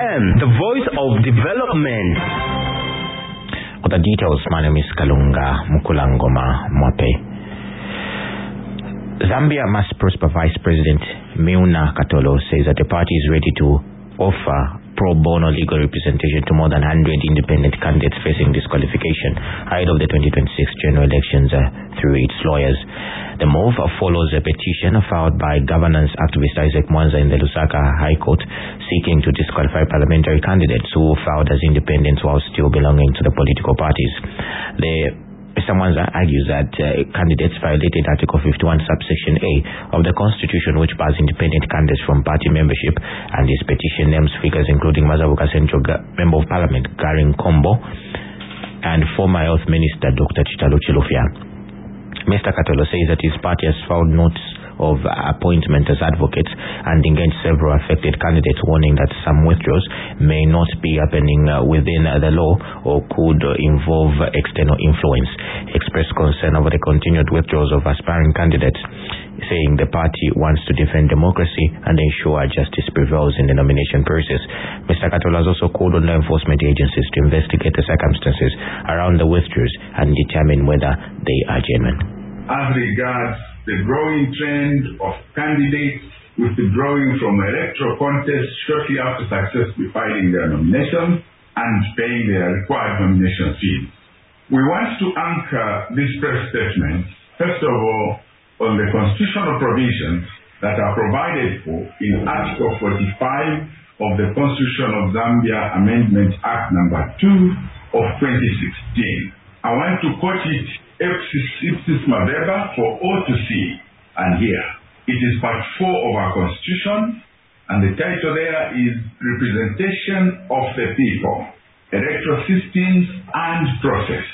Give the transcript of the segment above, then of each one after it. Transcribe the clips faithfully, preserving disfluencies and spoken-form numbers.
M, the voice of development. For the details, my name is Kalunga Mukulangoma Mwape. Zambia Must Prosper Vice President Meuna Katolo says that the party is ready to offer pro bono legal representation to more than one hundred independent candidates facing disqualification ahead of the twenty twenty-six general elections uh, through its lawyers. The move follows a petition filed by governance activist Isaac Mwanza in the Lusaka High Court seeking to disqualify parliamentary candidates who filed as independents while still belonging to the political parties. The Mister Mwanza argues that uh, candidates violated Article fifty-one subsection A of the Constitution, which bars independent candidates from party membership, and his petition names figures including Mazabuka Central Member of Parliament Garin Kombo and former Health Minister Doctor Chitalo Chilufya. Mister Katolo says that his party has filed notes of appointment as advocates and engaged several affected candidates, warning that some withdrawals may not be happening uh, within uh, the law or could uh, involve uh, external influence. He expressed concern over the continued withdrawals of aspiring candidates, saying the party wants to defend democracy and ensure justice prevails in the nomination process. Mister Katolo has also called on law enforcement agencies to investigate the circumstances around the withdrawals and determine whether they are genuine. As regards the growing trend of candidates withdrawing from electoral contests shortly after successfully filing their nominations and paying their required nomination fees, we want to anchor this press statement, first of all, on the constitutional provisions that are provided for in Article forty-five of the Constitution of Zambia Amendment Act number two of twenty sixteen. I want to quote it ipsis mabeba for all to see and hear. It is part four of our Constitution, and the title there is Representation of the People, Electoral Systems and Process.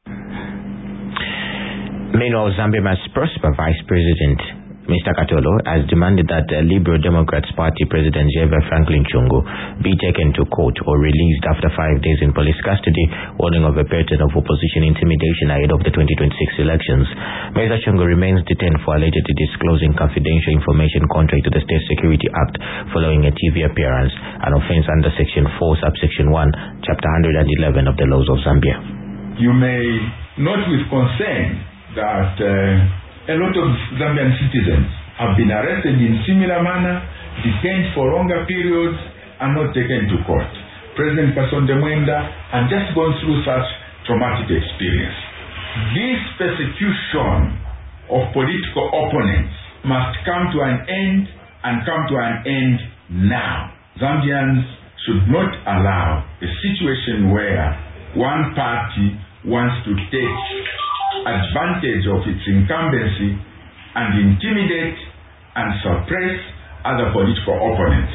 Meanwhile, Zambia Must Prosper Vice President Mister Katolo has demanded that the Liberal Democrats Party President Xavier Franklin Chungu be taken to court or released after five days in police custody, warning of a pattern of opposition intimidation ahead of the twenty twenty-six elections. Mister Chungu remains detained for allegedly disclosing confidential information contrary to the State Security Act following a T V appearance, an offense under Section four, Subsection one, Chapter one hundred eleven of the laws of Zambia. You may note with concern that uh, a lot of Zambian citizens have been arrested in similar manner, detained for longer periods, and not taken to court. President Kasonde Mwenda has just gone through such traumatic experience. This persecution of political opponents must come to an end, and come to an end now. Zambians should not allow a situation where one party wants to take advantage of its incumbency and intimidate and suppress other political opponents.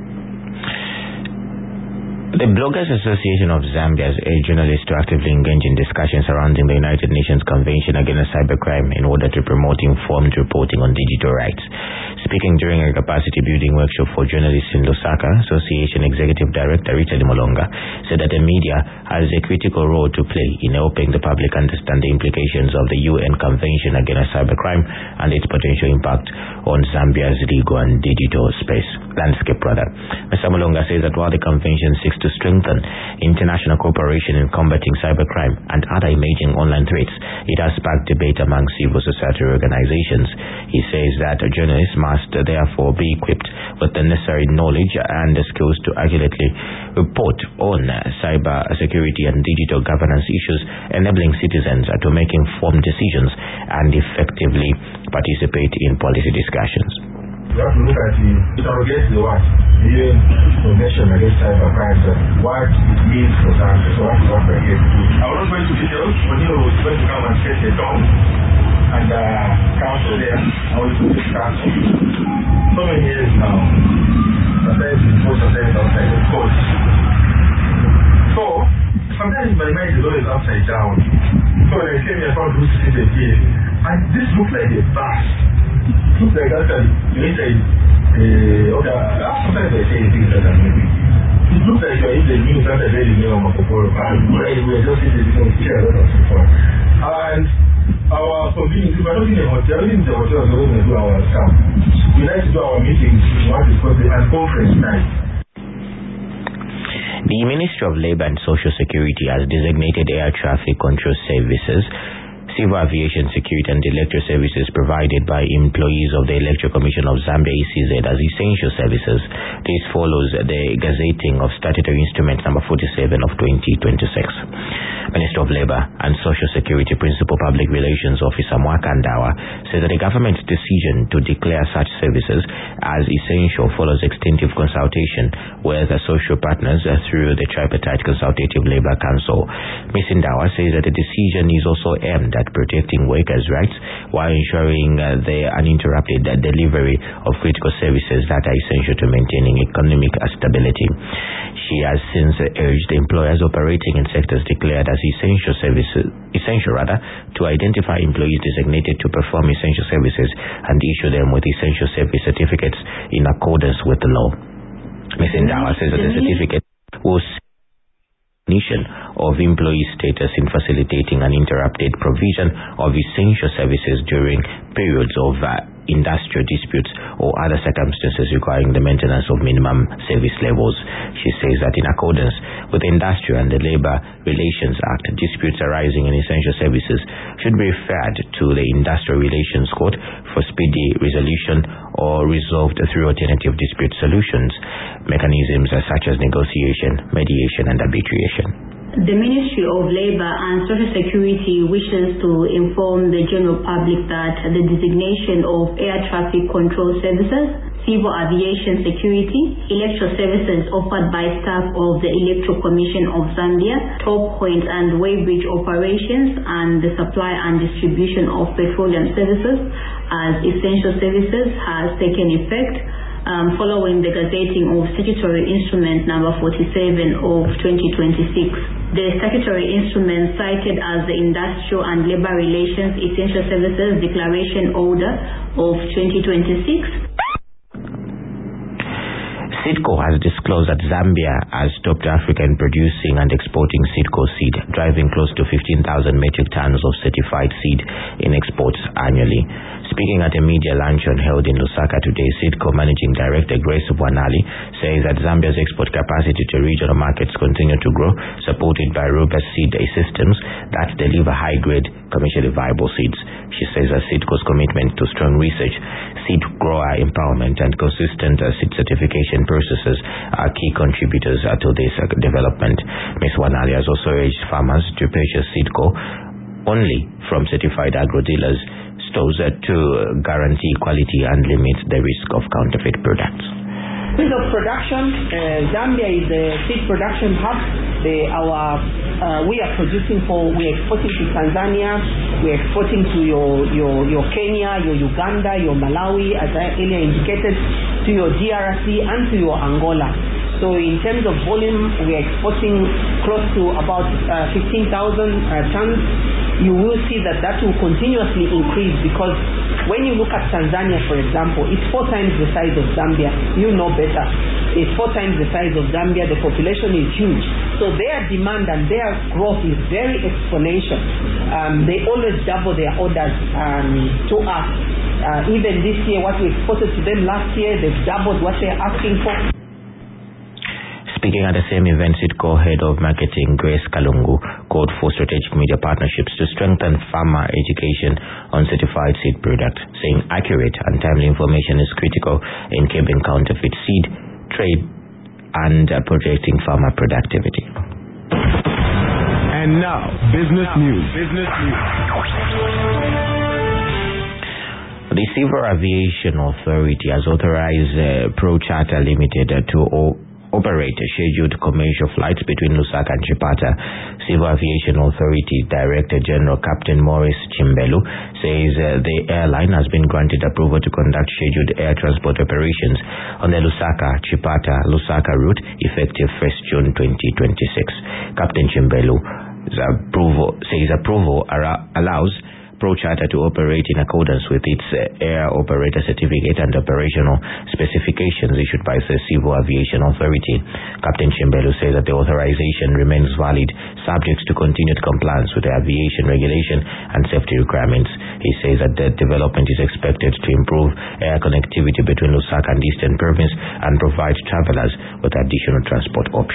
The Bloggers Association of Zambia has urged journalists to actively engage in discussions surrounding the United Nations Convention Against Cybercrime in order to promote informed reporting on digital rights. Speaking during a capacity building workshop for journalists in Lusaka, Association Executive Director Richard Molonga said that the media has a critical role to play in helping the public understand the implications of the U N Convention Against Cybercrime and its potential impact on Zambia's legal and digital space landscape. Rather, Mister Molonga says that while the convention seeks to strengthen international cooperation in combating cybercrime and other emerging online threats, it has sparked debate among civil society organizations. He says that journalists must therefore be equipped with the necessary knowledge and the skills to accurately report on cyber security and digital governance issues, enabling citizens to make informed decisions and effectively participate in policy discussions. You have to look at the interrogate the what the U N Convention Against Cybercrime, what it means for Zambia. So that's what we're here to do. I was not going to videos when you was going to come and set the tone and uh, council there. I was going to discuss so many years now. Sometimes before, sometimes outside the court. So sometimes my mind is always upside down. So when I came here, I found this city here, and this looked like a bus. Looks like actually you're inside uh, okay, sometimes I say things like that maybe. It looks like you're in the news and the Daily Mail of Makoporo, and we're just in the because we share a lot of support. And our convenience, if we're not in a hotel, in the hotel, we're going to do our stuff. We like to do our meetings, we want to discuss it, and conference night. The Ministry of Labour and Social Security has designated air traffic control services, civil aviation security and electric services provided by employees of the Electoral Commission of Zambia E C Z as essential services. This follows the gazetting of Statutory Instrument number forty-seven of twenty twenty-six. Minister of Labour and Social Security Principal Public Relations Officer Mwakandawa says that the government's decision to declare such services as essential follows extensive consultation with the social partners through the Tripartite Consultative Labour Council. Miz Ndawa says that the decision is also aimed at protecting workers' rights while ensuring uh, the uninterrupted uh, delivery of critical services that are essential to maintaining economic stability. She has since urged employers operating in sectors declared as essential services, essential rather, to identify employees designated to perform essential services and issue them with essential service certificates in accordance with the law. Miz Ndawa says that the certificate will of employee status in facilitating uninterrupted provision of essential services during periods of uh, industrial disputes or other circumstances requiring the maintenance of minimum service levels. She says that in accordance with the Industrial and the Labour Relations Act, disputes arising in essential services should be referred to the Industrial Relations Court for speedy resolution or resolved through alternative dispute solutions mechanisms such as negotiation, mediation and arbitration. The Ministry of Labour and Social Security wishes to inform the general public that the designation of air traffic control services, civil aviation security, electoral services offered by staff of the Electoral Commission of Zambia, top point and weighbridge operations, and the supply and distribution of petroleum services as essential services has taken effect Um, following the gazetting of Statutory Instrument number forty-seven of twenty twenty-six. The statutory instrument cited as the Industrial and Labour Relations Essential Services Declaration Order of twenty twenty-six. SEEDCO has disclosed that Zambia has topped Africa in producing and exporting SEEDCO seed, driving close to fifteen thousand metric tons of certified seed in exports annually. Speaking at a media luncheon held in Lusaka today, SEEDCO Managing Director Grace Bwanali says that Zambia's export capacity to regional markets continue to grow, supported by robust seed systems that deliver high-grade, commercially viable seeds. She says that SEEDCO's commitment to strong research, seed grower empowerment and consistent uh, seed certification processes are key contributors uh, to this uh, development. Miz Bwanali has also urged farmers to purchase SEEDCO only from certified agro-dealers stores to guarantee quality and limit the risk of counterfeit products. In terms of production, uh, Zambia is a seed production hub. The, our, uh, we are producing for, we are exporting to Tanzania, we are exporting to your, your, your Kenya, your Uganda, your Malawi, as I earlier indicated, to your D R C and to your Angola. So in terms of volume, we are exporting close to about uh, fifteen thousand uh, tons. You will see that that will continuously increase because when you look at Tanzania, for example, it's four times the size of Zambia. You know better. It's four times the size of Zambia. The population is huge. So their demand and their growth is very exponential. Um, they always double their orders um, to us. Uh, even this year, what we exported to them last year, they've doubled what they're asking for. Speaking at the same event, SEEDCO Head of Marketing Grace Kalungu called for strategic media partnerships to strengthen farmer education on certified seed products, saying accurate and timely information is critical in curbing counterfeit seed trade and uh, projecting farmer productivity. And now, business news. Business news. The Civil Aviation Authority has authorized uh, Pro Charter Limited uh, to o- operate scheduled commercial flights between Lusaka and Chipata. Civil Aviation Authority Director General Captain Maurice Chimbelu says uh, the airline has been granted approval to conduct scheduled air transport operations on the Lusaka-Chipata-Lusaka route effective first June twenty twenty-six. Captain Chimbelu approval, says approval ara- allows Pro Charter to operate in accordance with its uh, air operator certificate and operational specifications issued by the Civil Aviation Authority. Captain Chimbelu says that the authorization remains valid, subject to continued compliance with the aviation regulation and safety requirements. He says that the development is expected to improve air connectivity between Lusaka and Eastern Province and provide travelers with additional transport options.